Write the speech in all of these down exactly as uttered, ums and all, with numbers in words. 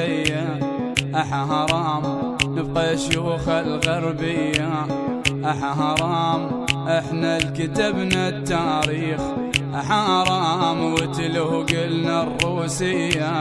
جدية، حرام نبقى شيوخ الغربية، حرام احنا الكتبنا التاريخ، حرام وتلو قلنا الروسية.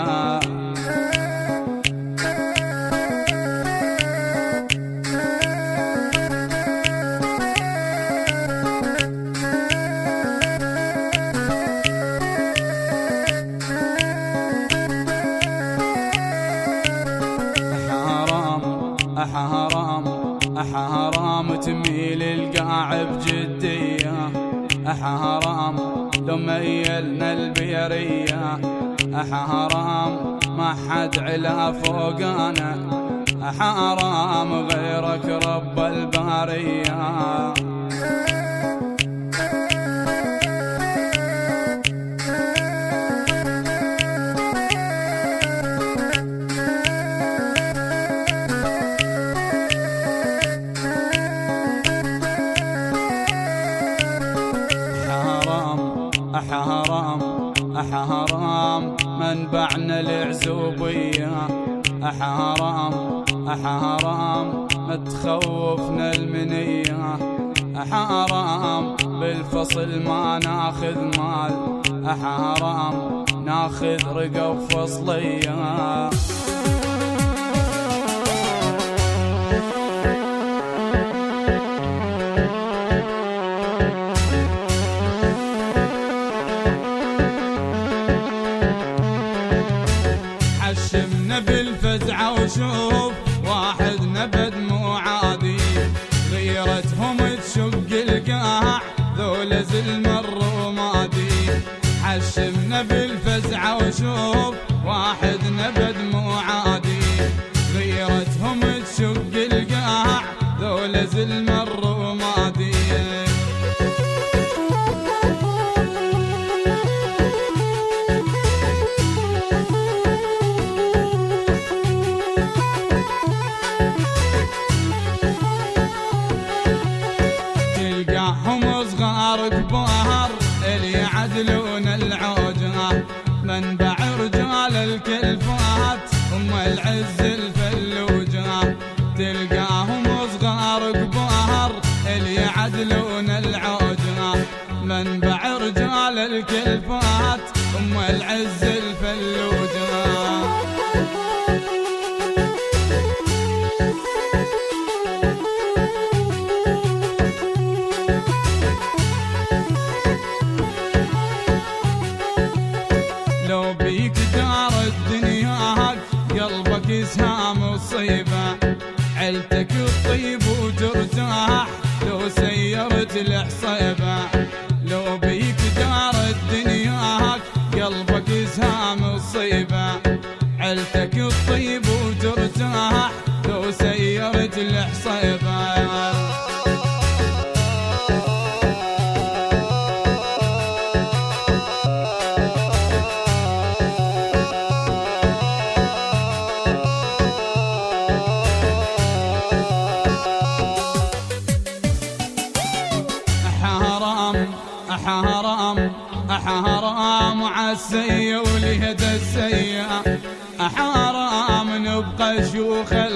حرام حرام تميل القاع بجدية، حرام لو ميلنا البيرية، حرام ما حد علا فوقانا، حرام غيرك رب البارية. حرام حرام منبعنا العزوبية، حرام حرام متخوفنا المنية، حرام بالفصل ما ناخذ مال، حرام ناخذ رقب فصلية. حشمنا بالفزعة وشوف واحد نبد مو عادي، غيرتهم تشق القاع ذول زلم الرمادي. حشمنا بالفزعة وشوف واحد نبد مو عادي، غيرتهم تشق القاع ذول زلم الرمادي. تلقاهم صغار كبار اللي يعدلون العوجة، منبع رجال الكلفات هم العز الفلوجة. تلقاهم صغار كبار اللي يعدلون العوجة، منبع رجال الكلفات هم العز الفلوجة. لو بيك دار الدنيا قلبك يسهام مصيبة، عيلتك تطيب وترتاح لو سيرت الحصيبة. لو بيك دار الدنيا قلبك يسهام مصيبة، عيلتك تطيب وترتاح لو سيرت الحصيبة. حرام حرام عالسية ولهد السية، حرام نبقى شيوخ